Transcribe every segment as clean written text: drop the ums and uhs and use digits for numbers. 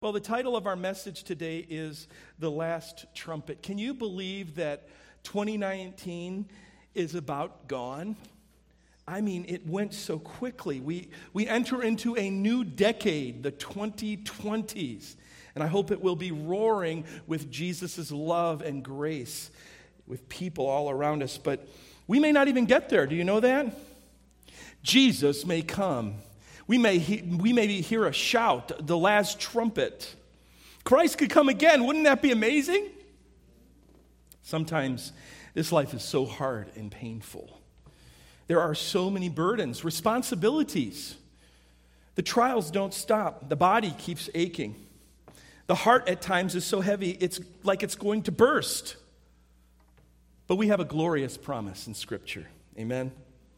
Well, the title of our message today is The Last Trumpet. Can you believe that 2019 is about gone? I mean, it went so quickly. We enter into a new decade, the 2020s, and I hope it will be roaring with Jesus' love and grace with people all around us. But we may not even get there. Do you know that? Jesus may come. We may hear a shout, the last trumpet. Christ could come again. Wouldn't that be amazing? Sometimes this life is so hard and painful. There are so many burdens, responsibilities. The trials don't stop. The body keeps aching. The heart at times is so heavy, it's like it's going to burst. But we have a glorious promise in Scripture. Amen?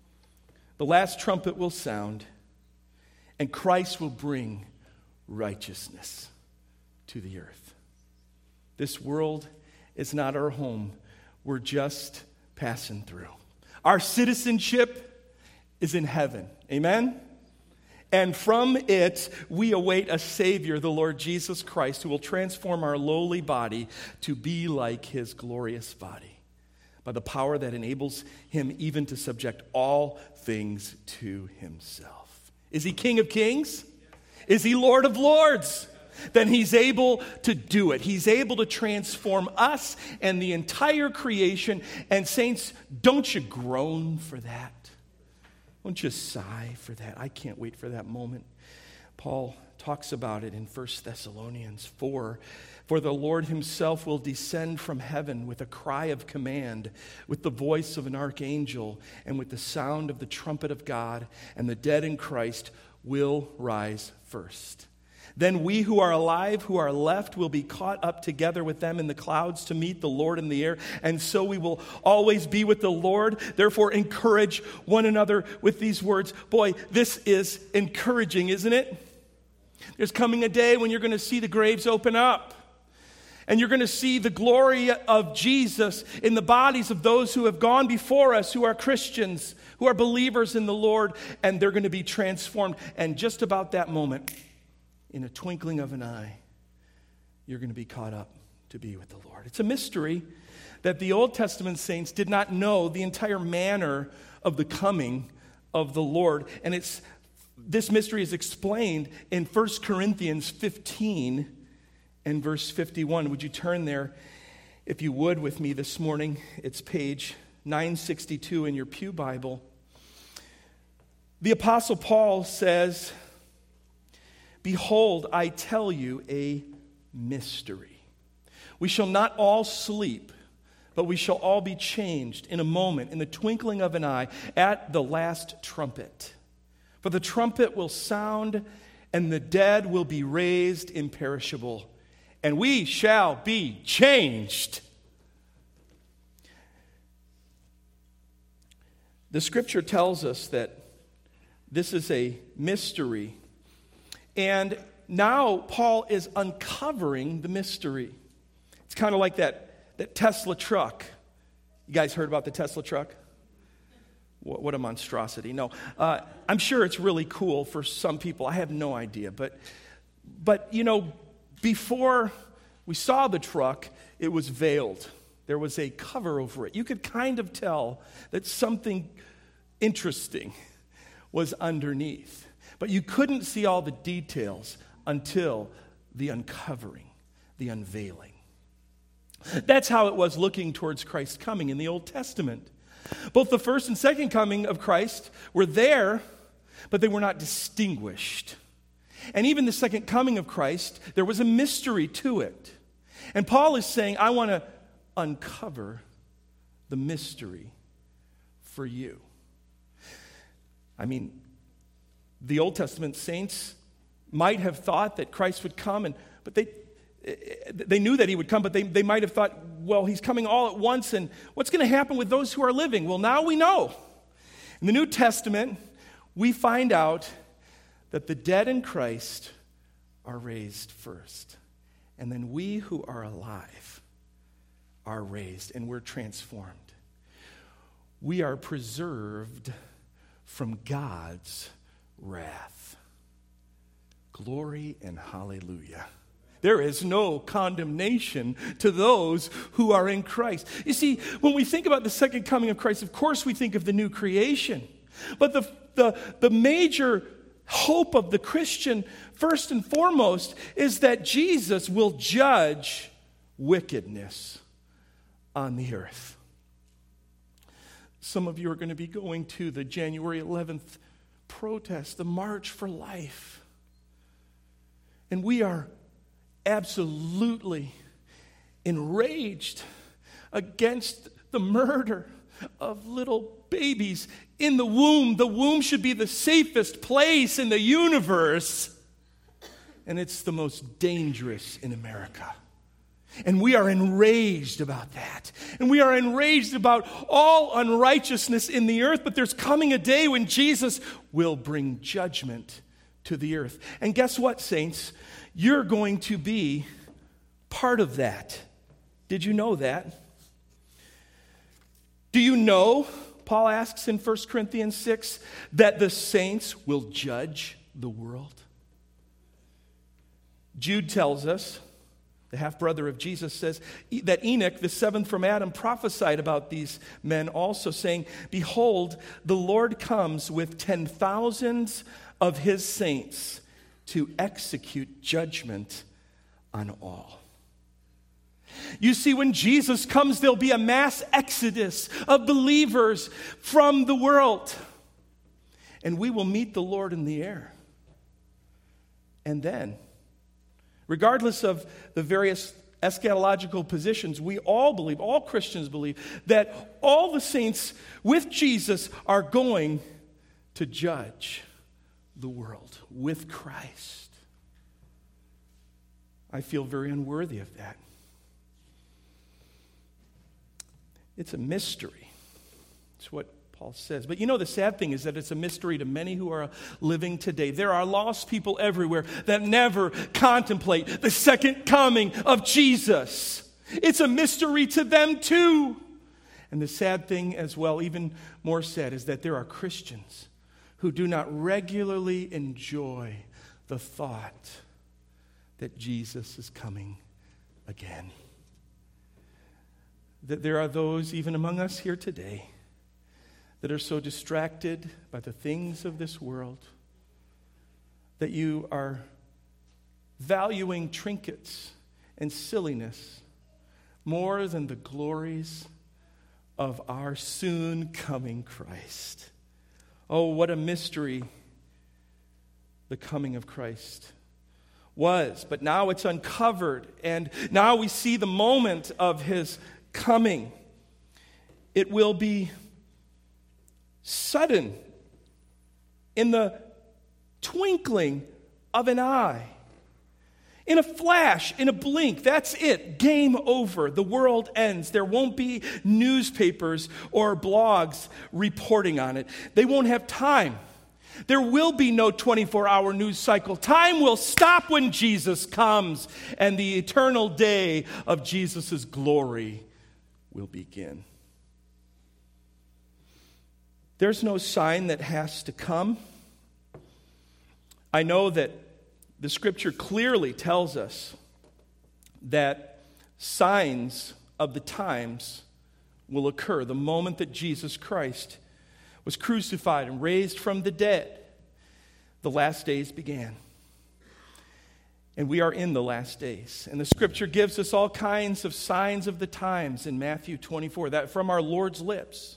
The last trumpet will sound, and Christ will bring righteousness to the earth. This world is not our home. We're just passing through. Our citizenship is in heaven. Amen? And from it, we await a Savior, the Lord Jesus Christ, who will transform our lowly body to be like His glorious body by the power that enables Him even to subject all things to Himself. Is He King of Kings? Is He Lord of Lords? Then He's able to do it. He's able to transform us and the entire creation. And saints, don't you groan for that? Don't you sigh for that? I can't wait for that moment. Paul talks about it in 1 Thessalonians 4. For the Lord Himself will descend from heaven with a cry of command, with the voice of an archangel, and with the sound of the trumpet of God, and the dead in Christ will rise first. Then we who are alive, who are left, will be caught up together with them in the clouds to meet the Lord in the air, and so we will always be with the Lord. Therefore, encourage one another with these words. Boy, this is encouraging, isn't it? There's coming a day when you're going to see the graves open up. And you're going to see the glory of Jesus in the bodies of those who have gone before us, who are Christians, who are believers in the Lord, and they're going to be transformed. And just about that moment, in a twinkling of an eye, you're going to be caught up to be with the Lord. It's a mystery that the Old Testament saints did not know the entire manner of the coming of the Lord. And this mystery is explained in 1 Corinthians 15 and verse 51. Would you turn there, if you would, with me this morning? It's page 962 in your pew Bible. The Apostle Paul says, "Behold, I tell you a mystery. We shall not all sleep, but we shall all be changed in a moment, in the twinkling of an eye, at the last trumpet. For the trumpet will sound, and the dead will be raised imperishable, and we shall be changed." The Scripture tells us that this is a mystery. And now Paul is uncovering the mystery. It's kind of like that Tesla truck. You guys heard about the Tesla truck? What a monstrosity. No, I'm sure it's really cool for some people. I have no idea. But you know, before we saw the truck, it was veiled. There was a cover over it. You could kind of tell that something interesting was underneath. But you couldn't see all the details until the uncovering, the unveiling. That's how it was looking towards Christ's coming in the Old Testament. Both the first and second coming of Christ were there, but they were not distinguished. And even the second coming of Christ, there was a mystery to it. And Paul is saying, I want to uncover the mystery for you. I mean, the Old Testament saints might have thought that Christ would come, but they knew that He would come, but they might have thought, well, He's coming all at once, and what's going to happen with those who are living? Well, now we know. In the New Testament, we find out that the dead in Christ are raised first. And then we who are alive are raised, and we're transformed. We are preserved from God's wrath. Glory and hallelujah. there is no condemnation to those who are in Christ. You see, when we think about the second coming of Christ, of course we think of the new creation. But the major hope of the Christian, first and foremost, is that Jesus will judge wickedness on the earth. Some of you are going to be going to the January 11th protest, the March for Life. And we are absolutely enraged against the murder of little babies in the womb. The womb should be the safest place in the universe, and it's the most dangerous in America. And we are enraged about that. And we are enraged about all unrighteousness in the earth, but there's coming a day when Jesus will bring judgment to the earth. And guess what, saints? You're going to be part of that. Did you know that? Do you know, Paul asks in 1 Corinthians 6, that the saints will judge the world? Jude tells us, the half-brother of Jesus, says that Enoch, the seventh from Adam, prophesied about these men also, saying, "Behold, the Lord comes with 10,000s of his saints to execute judgment on all." You see, when Jesus comes, there'll be a mass exodus of believers from the world. And we will meet the Lord in the air. And then, regardless of the various eschatological positions, we all believe, all Christians believe, that all the saints with Jesus are going to judge the world with Christ. I feel very unworthy of that. It's a mystery. It's what Paul says. But you know, the sad thing is that it's a mystery to many who are living today. There are lost people everywhere that never contemplate the second coming of Jesus. It's a mystery to them too. And the sad thing as well, even more sad, is that there are Christians who do not regularly enjoy the thought that Jesus is coming again. That there are those, even among us here today, that are so distracted by the things of this world that you are valuing trinkets and silliness more than the glories of our soon coming Christ. Oh, what a mystery the coming of Christ was. But now it's uncovered, and now we see the moment of his coming. It will be sudden, in the twinkling of an eye, in a flash, in a blink. That's it. Game over. The world ends. There won't be newspapers or blogs reporting on it. They won't have time. There will be no 24-hour news cycle. Time will stop when Jesus comes, and the eternal day of Jesus' glory will begin. There's no sign that has to come. I know that the Scripture clearly tells us that signs of the times will occur. The moment that Jesus Christ was crucified and raised from the dead, the last days began. And we are in the last days. And the Scripture gives us all kinds of signs of the times in Matthew 24, that from our Lord's lips.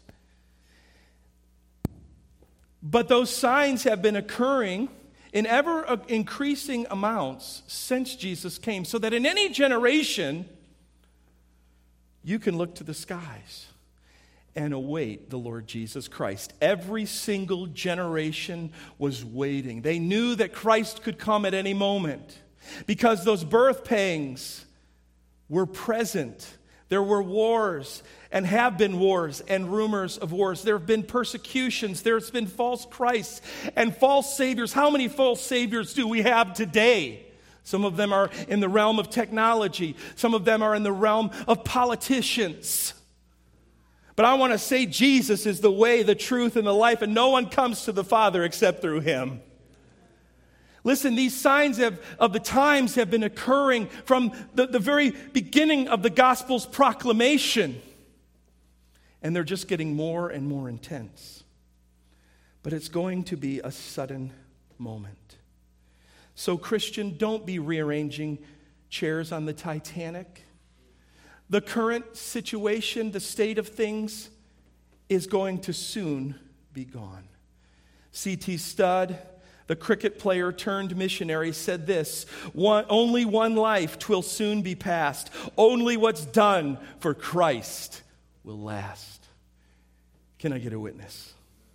But those signs have been occurring in ever increasing amounts since Jesus came, so that in any generation, you can look to the skies and await the Lord Jesus Christ. Every single generation was waiting. They knew that Christ could come at any moment because those birth pangs were present. There were wars and have been wars and rumors of wars. There have been persecutions. There's been false Christs and false saviors. How many false saviors do we have today? Some of them are in the realm of technology. Some of them are in the realm of politicians. But I want to say Jesus is the way, the truth, and the life, and no one comes to the Father except through him. Listen, these signs of the times have been occurring from the very beginning of the gospel's proclamation. And they're just getting more and more intense. But it's going to be a sudden moment. So, Christian, don't be rearranging chairs on the Titanic. The current situation, the state of things, is going to soon be gone. C.T. Studd, the cricket player turned missionary, said this: only one life 'twill soon be past. Only what's done for Christ will last. Can I get a witness?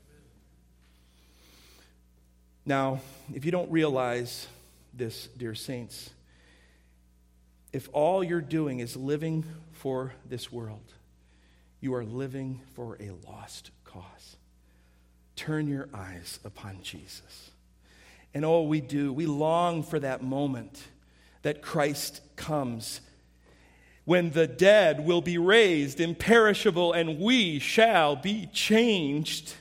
Now, if you don't realize this, dear saints, if all you're doing is living for this world, you are living for a lost cause. Turn your eyes upon Jesus. And we long for that moment that Christ comes, when the dead will be raised imperishable and we shall be changed.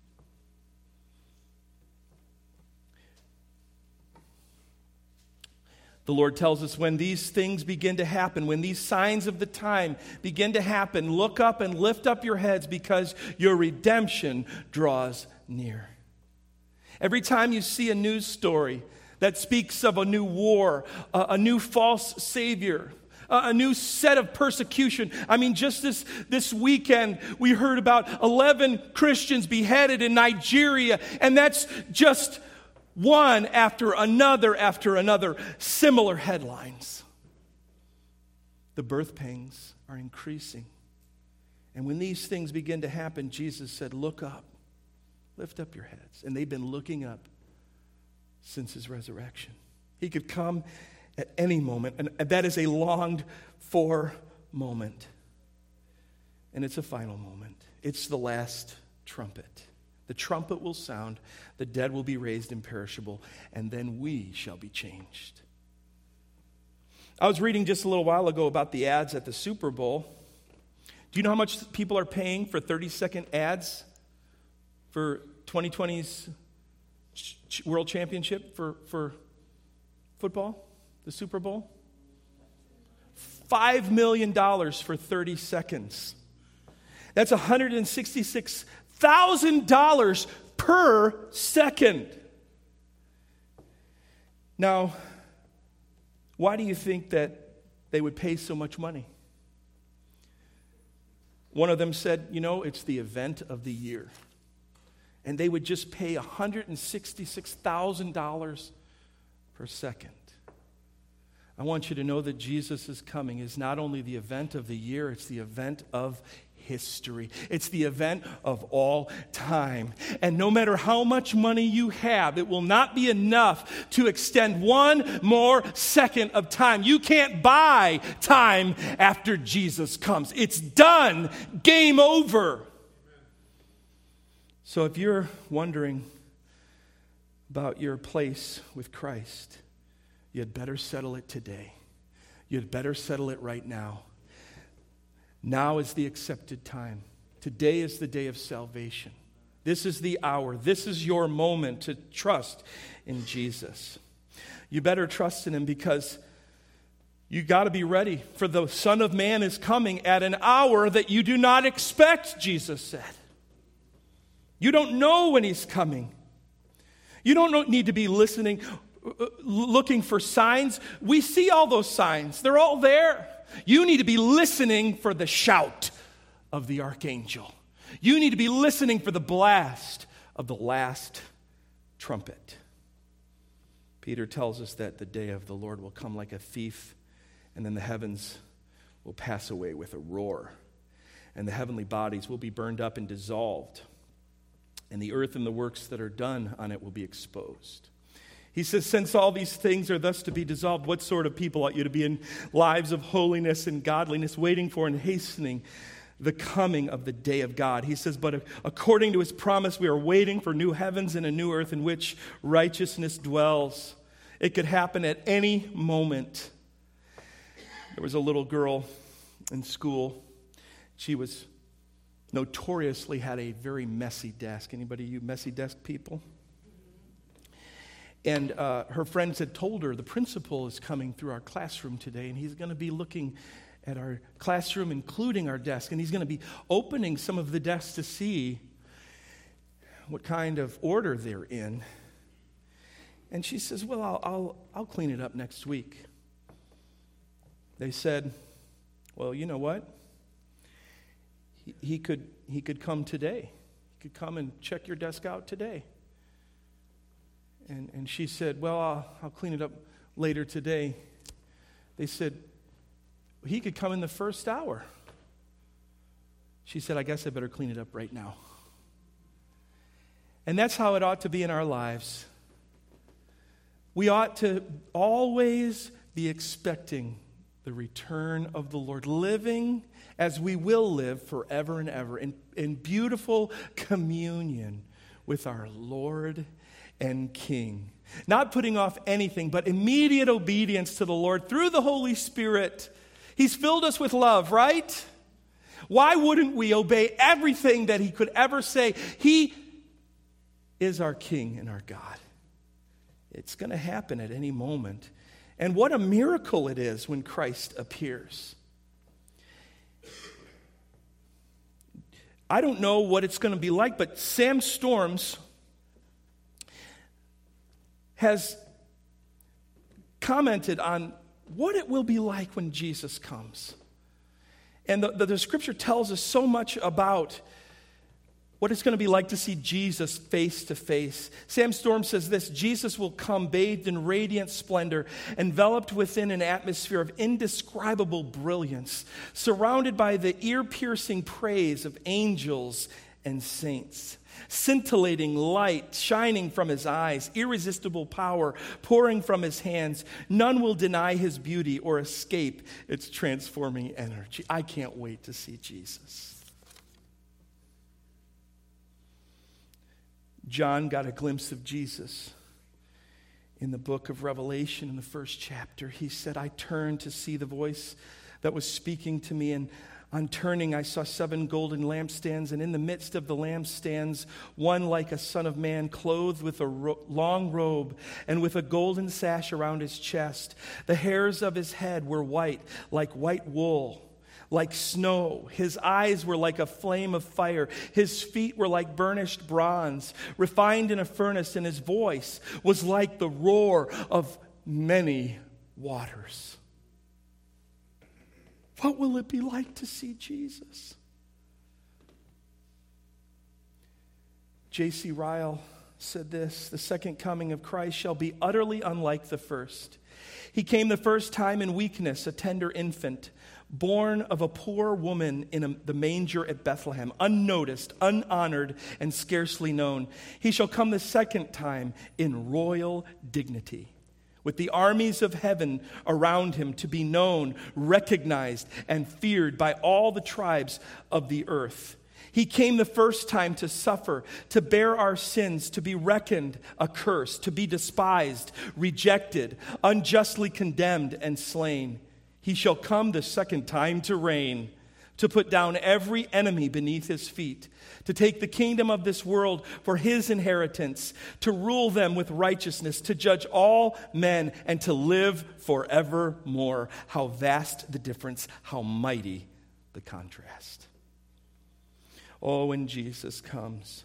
The Lord tells us when these things begin to happen, when these signs of the time begin to happen, look up and lift up your heads, because your redemption draws near. Every time you see a news story that speaks of a new war, a new false savior, a new set of persecution. I mean, just this weekend, we heard about 11 Christians beheaded in Nigeria, and that's just one after another, similar headlines. The birth pangs are increasing. And when these things begin to happen, Jesus said, look up, lift up your heads. And they've been looking up since his resurrection. He could come at any moment, and that is a longed for moment. And it's a final moment. It's the last trumpet. The trumpet will sound, the dead will be raised imperishable, and then we shall be changed. I was reading just a little while ago about the ads at the Super Bowl. Do you know how much people are paying for 30-second ads for 2020's World Championship for football, the Super Bowl? $5 million for 30 seconds. That's $166,000 per second. Now, why do you think that they would pay so much money? One of them said, it's the event of the year. And they would just pay $166,000 per second. I want you to know that Jesus' coming is not only the event of the year, it's the event of history. It's the event of all time. And no matter how much money you have, it will not be enough to extend one more second of time. You can't buy time after Jesus comes. It's done. Game over. So if you're wondering about your place with Christ, you'd better settle it today. You'd better settle it right now. Now is the accepted time. Today is the day of salvation. This is the hour. This is your moment to trust in Jesus. You better trust in him, because you got to be ready, for the Son of Man is coming at an hour that you do not expect, Jesus said. You don't know when he's coming. You don't need to be looking for signs. We see all those signs. They're all there. You need to be listening for the shout of the archangel. You need to be listening for the blast of the last trumpet. Peter tells us that the day of the Lord will come like a thief, and then the heavens will pass away with a roar, and the heavenly bodies will be burned up and dissolved, and the earth and the works that are done on it will be exposed. He says, since all these things are thus to be dissolved, what sort of people ought you to be in lives of holiness and godliness, waiting for and hastening the coming of the day of God? He says, but according to his promise, we are waiting for new heavens and a new earth in which righteousness dwells. It could happen at any moment. There was a little girl in school. She was notoriously had a very messy desk. Anybody, you messy desk people? And her friends had told her, the principal is coming through our classroom today, and he's going to be looking at our classroom, including our desk, and he's going to be opening some of the desks to see what kind of order they're in. And she says, well, I'll clean it up next week. They said, well, you know what? He could come today. He could come and check your desk out today. And she said, well, I'll clean it up later today. They said, he could come in the first hour. She said, I guess I better clean it up right now. And that's how it ought to be in our lives. We ought to always be expecting the return of the Lord, living as we will live forever and ever in beautiful communion with our Lord and King. Not putting off anything, but immediate obedience to the Lord through the Holy Spirit. He's filled us with love, right? Why wouldn't we obey everything that he could ever say? He is our King and our God. It's going to happen at any moment. And what a miracle it is when Christ appears. I don't know what it's going to be like, but Sam Storms has commented on what it will be like when Jesus comes. And the scripture tells us so much about what it's going to be like to see Jesus face to face. Sam Storm says this: Jesus will come bathed in radiant splendor, enveloped within an atmosphere of indescribable brilliance, surrounded by the ear-piercing praise of angels and saints. Scintillating light shining from his eyes, irresistible power pouring from his hands. None will deny his beauty or escape its transforming energy. I can't wait to see Jesus. John got a glimpse of Jesus in the book of Revelation in the first chapter. He said, I turned to see the voice that was speaking to me, and on turning, I saw 7 golden lampstands, and in the midst of the lampstands, one like a son of man, clothed with a long robe and with a golden sash around his chest. The hairs of his head were white, like white wool, like snow. His eyes were like a flame of fire. His feet were like burnished bronze, refined in a furnace, and his voice was like the roar of many waters. What will it be like to see Jesus? J.C. Ryle said this: the second coming of Christ shall be utterly unlike the first. He came the first time in weakness, a tender infant, born of a poor woman in the manger at Bethlehem, unnoticed, unhonored, and scarcely known. He shall come the second time in royal dignity, with the armies of heaven around him, to be known, recognized, and feared by all the tribes of the earth. He came the first time to suffer, to bear our sins, to be reckoned a curse, to be despised, rejected, unjustly condemned, and slain. He shall come the second time to reign, to put down every enemy beneath his feet, to take the kingdom of this world for his inheritance, to rule them with righteousness, to judge all men, and to live forevermore. How vast the difference, how mighty the contrast. Oh, when Jesus comes,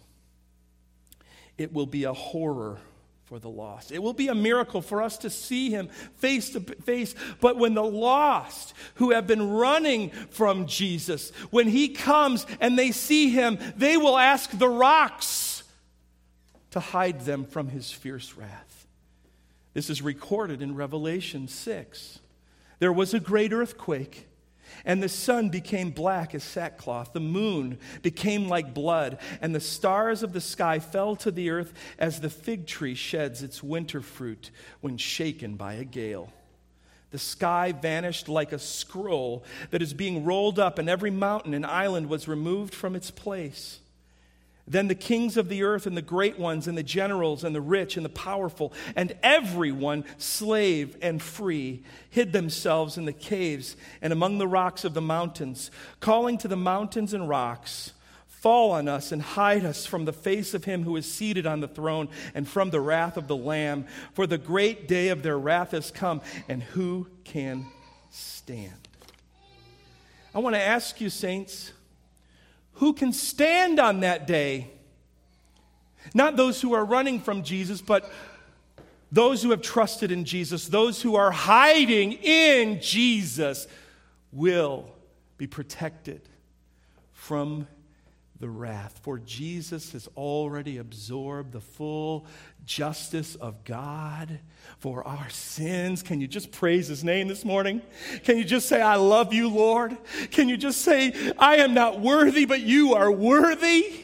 it will be a horror for the lost. It will be a miracle for us to see him face to face. But when the lost who have been running from Jesus, when he comes and they see him, they will ask the rocks to hide them from his fierce wrath. This is recorded in Revelation 6. There was a great earthquake, and the sun became black as sackcloth. The moon became like blood, and the stars of the sky fell to the earth as the fig tree sheds its winter fruit when shaken by a gale. The sky vanished like a scroll that is being rolled up, and every mountain and island was removed from its place. Then the kings of the earth and the great ones and the generals and the rich and the powerful and everyone, slave and free, hid themselves in the caves and among the rocks of the mountains, calling to the mountains and rocks, fall on us and hide us from the face of him who is seated on the throne and from the wrath of the Lamb. For the great day of their wrath has come, and who can stand?" I want to ask you, saints, who can stand on that day? Not those who are running from Jesus, but those who have trusted in Jesus, those who are hiding in Jesus, will be protected from the wrath. For Jesus has already absorbed the full justice of God for our sins. Can you just praise his name this morning? Can you just say, "I love you, Lord"? Can you just say, "I am not worthy, but you are worthy"?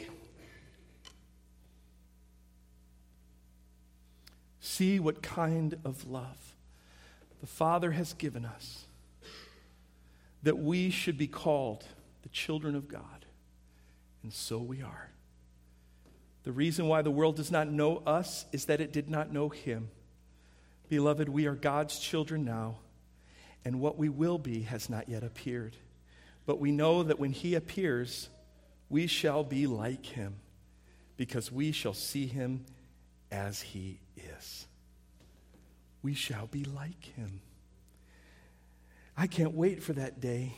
See what kind of love the Father has given us, that we should be called the children of God. And so we are. The reason why the world does not know us is that it did not know him. Beloved, we are God's children now, and what we will be has not yet appeared. But we know that when he appears, we shall be like him, because we shall see him as he is. We shall be like him. I can't wait for that day.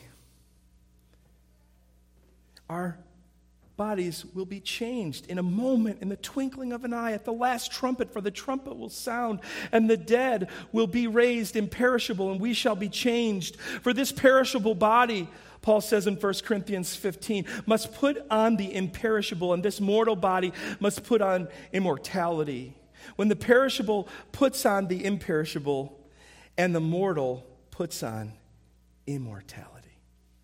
Our bodies will be changed in a moment, in the twinkling of an eye, at the last trumpet, for the trumpet will sound, and the dead will be raised imperishable, and we shall be changed. For this perishable body, Paul says in 1 Corinthians 15, must put on the imperishable, and this mortal body must put on immortality. When the perishable puts on the imperishable, and the mortal puts on immortality.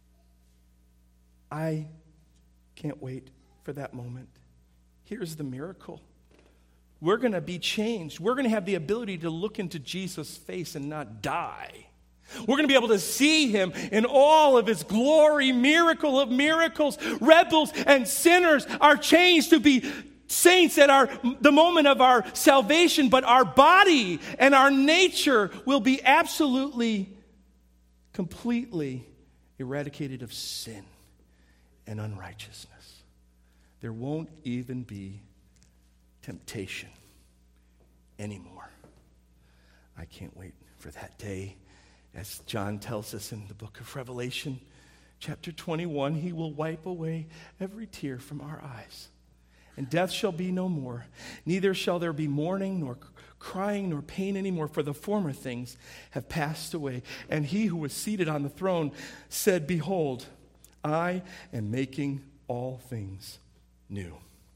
I can't wait for that moment. Here's the miracle. We're going to be changed. We're going to have the ability to look into Jesus' face and not die. We're going to be able to see him in all of his glory, miracle of miracles. Rebels and sinners are changed to be saints at the moment of our salvation, but our body and our nature will be absolutely, completely eradicated of sin and unrighteousness. There won't even be temptation anymore. I can't wait for that day. As John tells us in the book of Revelation, chapter 21, he will wipe away every tear from our eyes. And death shall be no more. Neither shall there be mourning, nor crying, nor pain anymore, for the former things have passed away. And he who was seated on the throne said, "Behold, I am making all things new."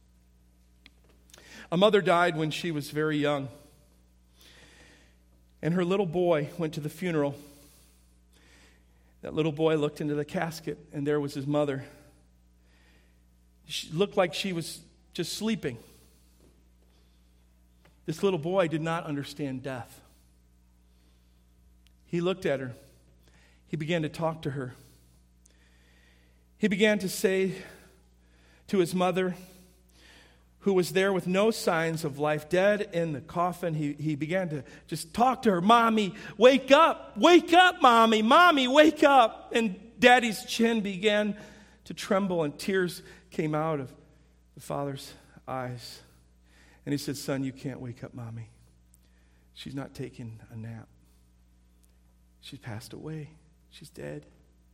A mother died when she was very young, and her little boy went to the funeral. That little boy looked into the casket, and there was his mother. She looked like she was just sleeping. This little boy did not understand death. He looked at her. He began to talk to her. He began to say to his mother, who was there with no signs of life, dead in the coffin, he began to just talk to her. "Mommy, wake up, Mommy, Mommy, wake up." And Daddy's chin began to tremble, and tears came out of the father's eyes. And he said, "Son, you can't wake up Mommy. She's not taking a nap. She's passed away. She's dead."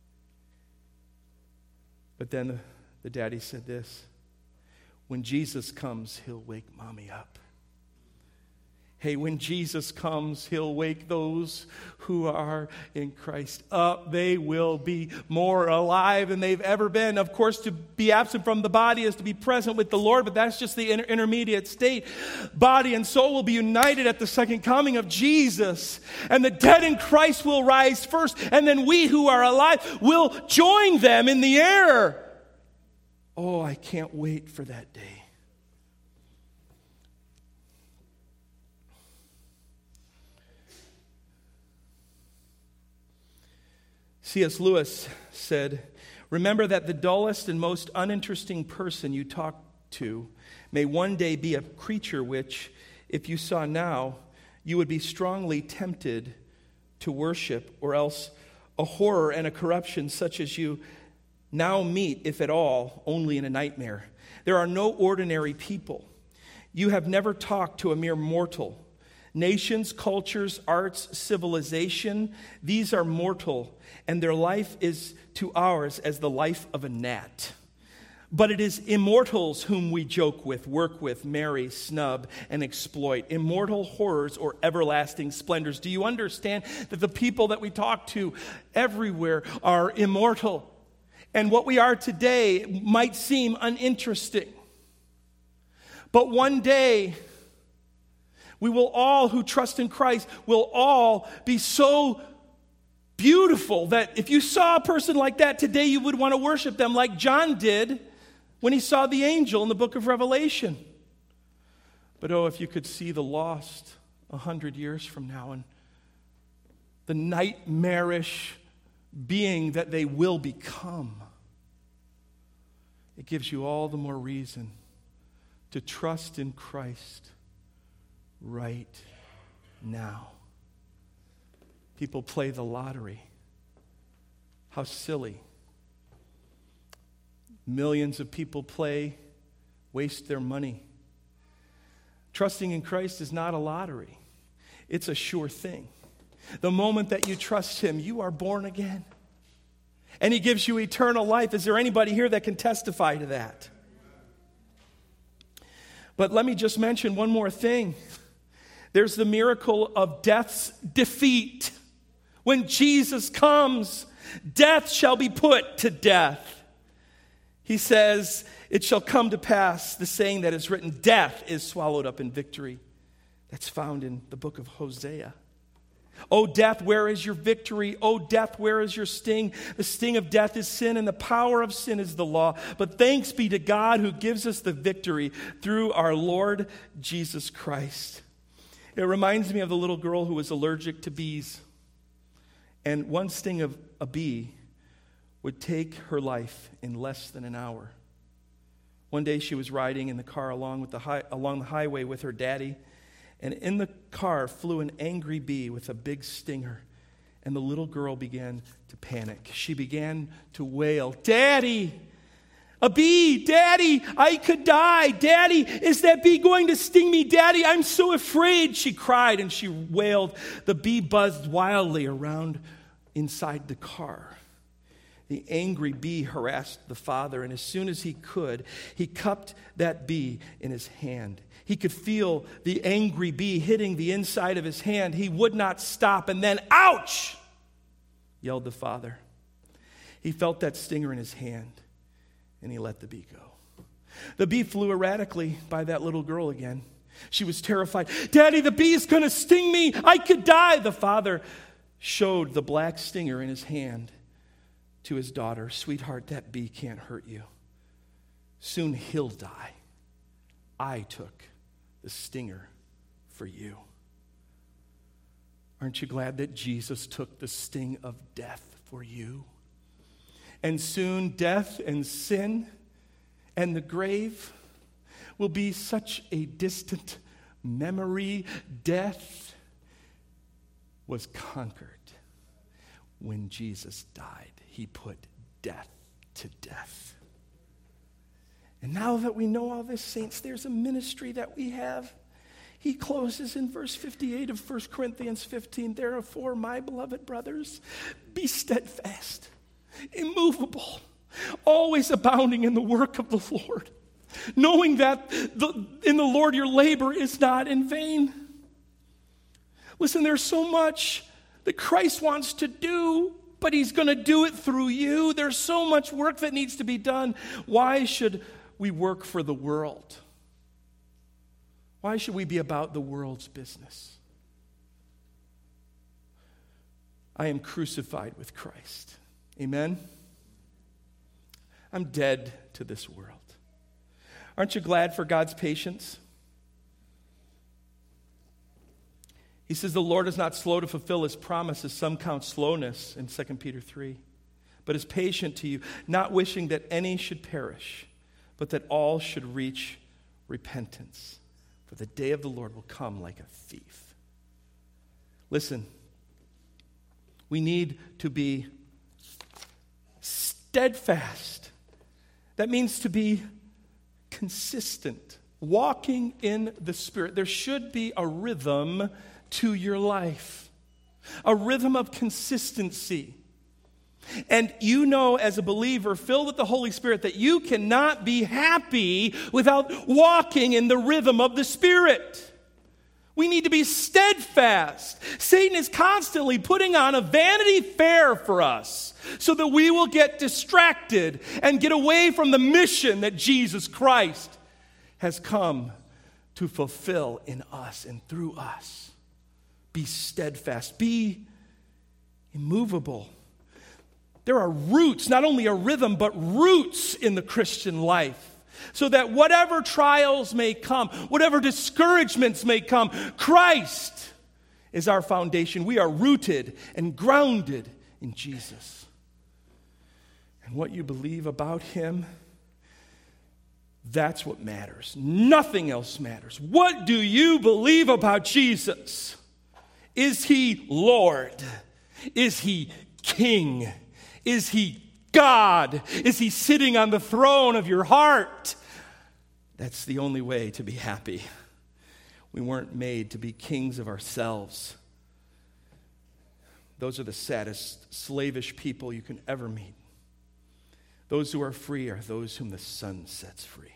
But then the daddy said this, "When Jesus comes, he'll wake Mommy up. Hey, when Jesus comes, he'll wake those who are in Christ up. They will be more alive than they've ever been." Of course, to be absent from the body is to be present with the Lord, but that's just the intermediate state. Body and soul will be united at the second coming of Jesus, and the dead in Christ will rise first, and then we who are alive will join them in the air. Oh, I can't wait for that day. C.S. Lewis said, "Remember that the dullest and most uninteresting person you talk to may one day be a creature which, if you saw now, you would be strongly tempted to worship, or else a horror and a corruption such as you now meet, if at all, only in a nightmare. There are no ordinary people. You have never talked to a mere mortal. Nations, cultures, arts, civilization, these are mortal, and their life is to ours as the life of a gnat. But it is immortals whom we joke with, work with, marry, snub, and exploit. Immortal horrors or everlasting splendors. Do you understand that the people that we talk to everywhere are immortal? And what we are today might seem uninteresting. But one day, we will all who trust in Christ will all be so beautiful that if you saw a person like that today, you would want to worship them like John did when he saw the angel in the book of Revelation. But oh, if you could see the lost 100 years from now and the nightmarish being that they will become, it gives you all the more reason to trust in Christ right now. People play the lottery. How silly. Millions of people waste their money. Trusting in Christ is not a lottery. It's a sure thing. The moment that you trust Him, you are born again. And He gives you eternal life. Is there anybody here that can testify to that? But let me just mention one more thing. There's the miracle of death's defeat. When Jesus comes, death shall be put to death. He says, it shall come to pass, the saying that is written, death is swallowed up in victory. That's found in the book of Hosea. O death, where is your victory? O death, where is your sting? The sting of death is sin, and the power of sin is the law. But thanks be to God who gives us the victory through our Lord Jesus Christ. It reminds me of the little girl who was allergic to bees. And one sting of a bee would take her life in less than an hour. One day she was riding in the car along the highway with her daddy, and in the car flew an angry bee with a big stinger, and the little girl began to panic. She began to wail, "Daddy, a bee! Daddy, I could die! Daddy, is that bee going to sting me? Daddy, I'm so afraid!" She cried and she wailed. The bee buzzed wildly around inside the car. The angry bee harassed the father, and as soon as he could, he cupped that bee in his hand. He could feel the angry bee hitting the inside of his hand. He would not stop, and then, "Ouch!" yelled the father. He felt that stinger in his hand, and he let the bee go. The bee flew erratically by that little girl again. She was terrified. "Daddy, the bee is going to sting me. I could die." The father showed the black stinger in his hand to his daughter. "Sweetheart, that bee can't hurt you. Soon he'll die. I took the stinger for you." Aren't you glad that Jesus took the sting of death for you? And soon death and sin and the grave will be such a distant memory. Death was conquered when Jesus died. He put death to death. And now that we know all this, saints, there's a ministry that we have. He closes in verse 58 of 1 Corinthians 15. "Therefore, my beloved brothers, be steadfast, immovable, always abounding in the work of the Lord, knowing that in the Lord your labor is not in vain." Listen, there's so much that Christ wants to do, but He's going to do it through you. There's so much work that needs to be done. Why should we work for the world? Why should we be about the world's business? I am crucified with Christ. Amen? I'm dead to this world. Aren't you glad for God's patience? He says, "The Lord is not slow to fulfill His promises. Some count slowness," in 2 Peter 3. "But is patient to you, not wishing that any should perish, but that all should reach repentance. For the day of the Lord will come like a thief." Listen, we need to be steadfast. That means to be consistent, walking in the Spirit. There should be a rhythm to your life, a rhythm of consistency. And you know, as a believer filled with the Holy Spirit, that you cannot be happy without walking in the rhythm of the Spirit. We need to be steadfast. Satan is constantly putting on a Vanity Fair for us so that we will get distracted and get away from the mission that Jesus Christ has come to fulfill in us and through us. Be steadfast. Be immovable. There are roots, not only a rhythm, but roots in the Christian life. So that whatever trials may come, whatever discouragements may come, Christ is our foundation. We are rooted and grounded in Jesus. And what you believe about him, that's what matters. Nothing else matters. What do you believe about Jesus? Is he Lord? Is he King? Is he God? Is he sitting on the throne of your heart? That's the only way to be happy. We weren't made to be kings of ourselves. Those are the saddest, slavish people you can ever meet. Those who are free are those whom the Son sets free.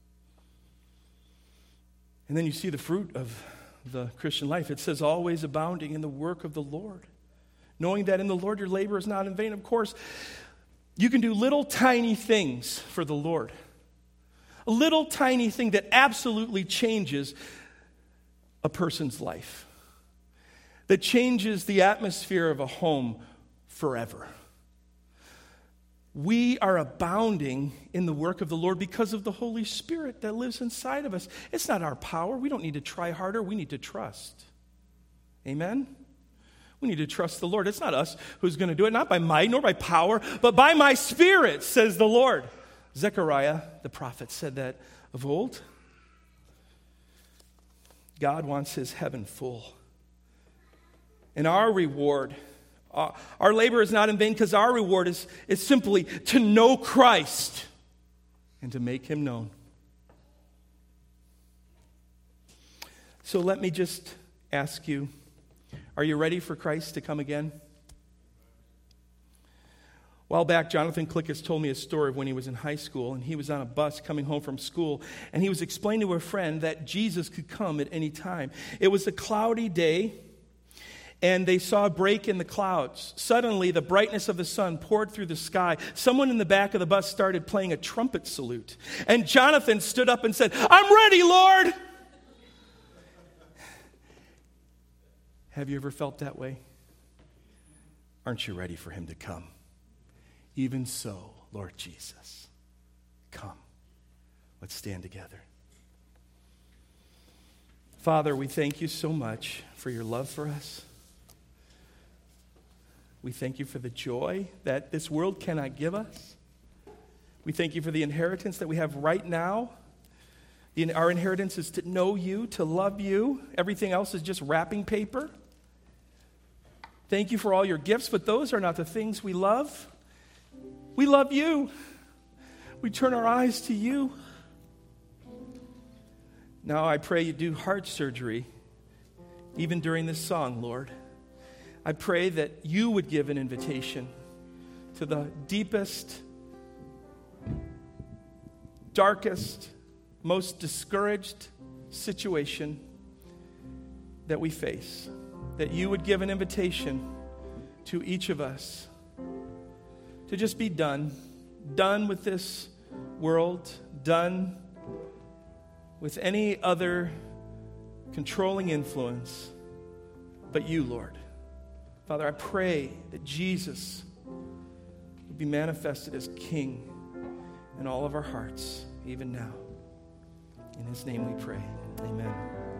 And then you see the fruit of the Christian life. It says, always abounding in the work of the Lord, knowing that in the Lord your labor is not in vain. Of course, you can do little tiny things for the Lord. A little tiny thing that absolutely changes a person's life, that changes the atmosphere of a home forever. We are abounding in the work of the Lord because of the Holy Spirit that lives inside of us. It's not our power. We don't need to try harder. We need to trust. Amen? We need to trust the Lord. It's not us who's going to do it, not by might nor by power, but by my Spirit, says the Lord. Zechariah, the prophet, said that of old. God wants his heaven full. And our reward, our labor is not in vain, because our reward is simply to know Christ and to make him known. So let me just ask you, are you ready for Christ to come again? A while back, Jonathan Klickus told me a story of when he was in high school, and he was on a bus coming home from school, and he was explaining to a friend that Jesus could come at any time. It was a cloudy day, and they saw a break in the clouds. Suddenly, the brightness of the sun poured through the sky. Someone in the back of the bus started playing a trumpet salute, and Jonathan stood up and said, "I'm ready, Lord!" Have you ever felt that way? Aren't you ready for him to come? Even so, Lord Jesus, come. Let's stand together. Father, we thank you so much for your love for us. We thank you for the joy that this world cannot give us. We thank you for the inheritance that we have right now. Our inheritance is to know you, to love you. Everything else is just wrapping paper. Thank you for all your gifts, but those are not the things we love. We love you. We turn our eyes to you. Now I pray you do heart surgery, even during this song, Lord. I pray that you would give an invitation to the deepest, darkest, most discouraged situation that we face. That you would give an invitation to each of us to just be done with this world, done with any other controlling influence but you, Lord. Father, I pray that Jesus would be manifested as King in all of our hearts, even now. In his name we pray. Amen.